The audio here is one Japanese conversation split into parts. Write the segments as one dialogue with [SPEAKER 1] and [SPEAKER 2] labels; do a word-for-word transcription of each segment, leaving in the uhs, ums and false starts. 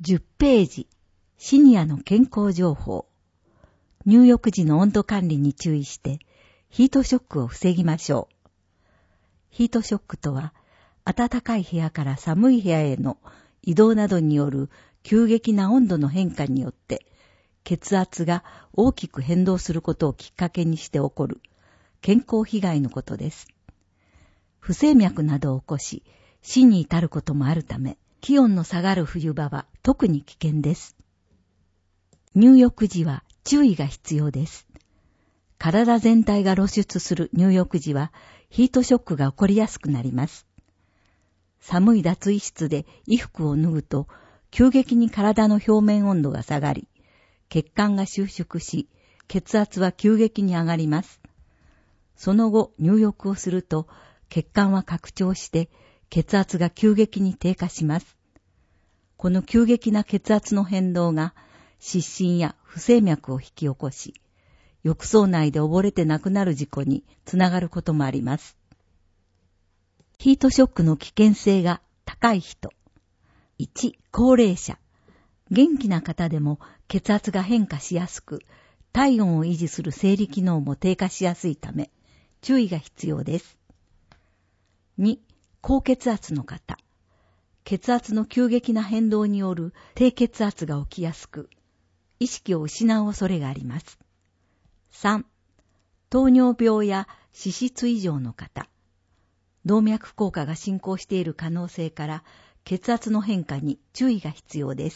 [SPEAKER 1] じゅっページ、シニアの健康情報。入浴時の温度管理に注意して、ヒートショックを防ぎましょう。ヒートショックとは、暖かい部屋から寒い部屋への移動などによる急激な温度の変化によって、血圧が大きく変動することをきっかけにして起こる健康被害のことです。不整脈などを起こし、死に至ることもあるため、気温の下がる冬場は特に危険です。入浴時は注意が必要です。体全体が露出する入浴時はヒートショックが起こりやすくなります。寒い脱衣室で衣服を脱ぐと急激に体の表面温度が下がり、血管が収縮し、血圧は急激に上がります。その後入浴をすると血管は拡張して血圧が急激に低下します。この急激な血圧の変動が失神や不整脈を引き起こし、浴槽内で溺れて亡くなる事故につながることもあります。ヒートショックの危険性が高い人。いち、高齢者。元気な方でも血圧が変化しやすく、体温を維持する生理機能も低下しやすいため、注意が必要です。に、高血圧の方。血圧の急激な変動による低血圧が起きやすく、意識を失う恐れがあります。さん、糖尿病や脂質異常の方。動脈硬化が進行している可能性から血圧の変化に注意が必要です。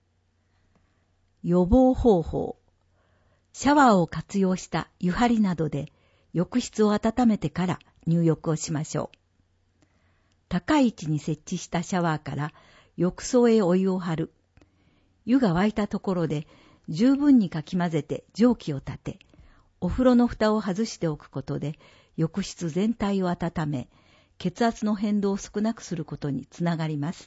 [SPEAKER 1] 予防方法。シャワーを活用した湯張りなどで浴室を温めてから入浴をしましょう。高い位置に設置したシャワーから浴槽へお湯を張る。湯が沸いたところで十分にかき混ぜて蒸気を立て、お風呂の蓋を外しておくことで浴室全体を温め、血圧の変動を少なくすることにつながります。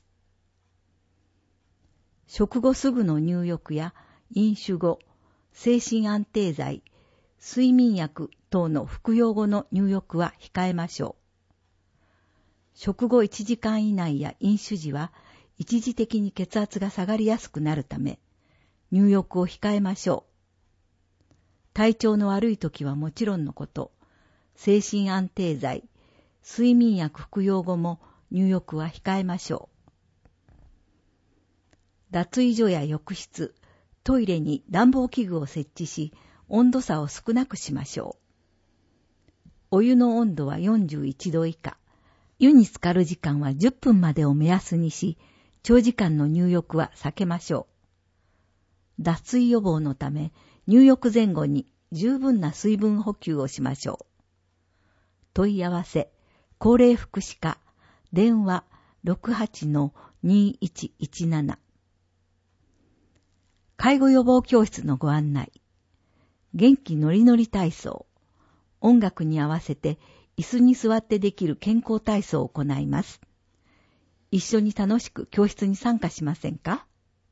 [SPEAKER 1] 食後すぐの入浴や飲酒後、精神安定剤、睡眠薬等の服用後の入浴は控えましょう。食後いちじかん以内や飲酒時は一時的に血圧が下がりやすくなるため、入浴を控えましょう。体調の悪い時はもちろんのこと、精神安定剤、睡眠薬服用後も入浴は控えましょう。脱衣所や浴室、トイレに暖房器具を設置し、温度差を少なくしましょう。お湯の温度はよんじゅういちど以下。湯に浸かる時間はじゅっぷんまでを目安にし、長時間の入浴は避けましょう。脱水予防のため、入浴前後に十分な水分補給をしましょう。問い合わせ、高齢福祉課、電話 ろくはちのにいちいちなな。介護予防教室のご案内。元気ノリノリ体操。音楽に合わせて椅子に座ってできる健康体操を行います。一緒に楽しく教室に参加しませんか？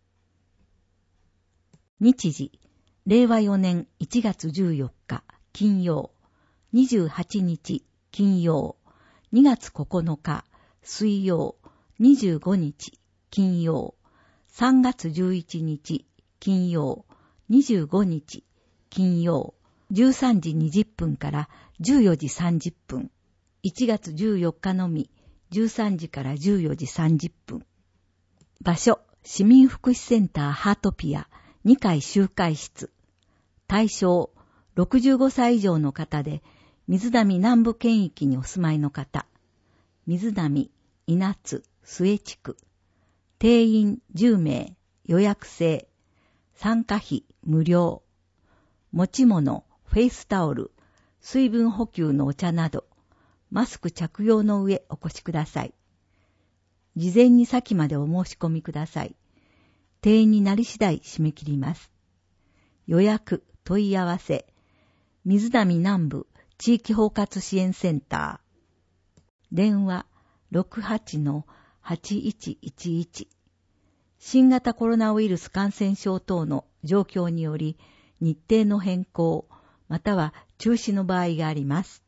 [SPEAKER 1] 日時、れいわよねんいちがつじゅうよっか金曜、にじゅうはちにち金曜、にがつここのか水曜、にじゅうごにち金曜、さんがつじゅういちにち金曜、にじゅうごにち金曜、じゅうさんじにじゅっぷんからじゅうよじさんじゅっぷん、いちがつじゅうよっかのみ、じゅうさんじからじゅうよじさんじゅっぷん。場所、市民福祉センターハートピアにかい集会室。対象、ろくじゅうごさい以上の方で、水波南部県域にお住まいの方。水波、稲津、末地区。定員じゅうめい、予約制。参加費無料。持ち物、フェイスタオル、水分補給のお茶など、マスク着用の上お越しください。事前に先までお申し込みください。定員になり次第締め切ります。予約、問い合わせ、水波南部地域包括支援センター。電話 ろくはちのはちいちいちいち。新型コロナウイルス感染症等の状況により、日程の変更、または中止の場合があります。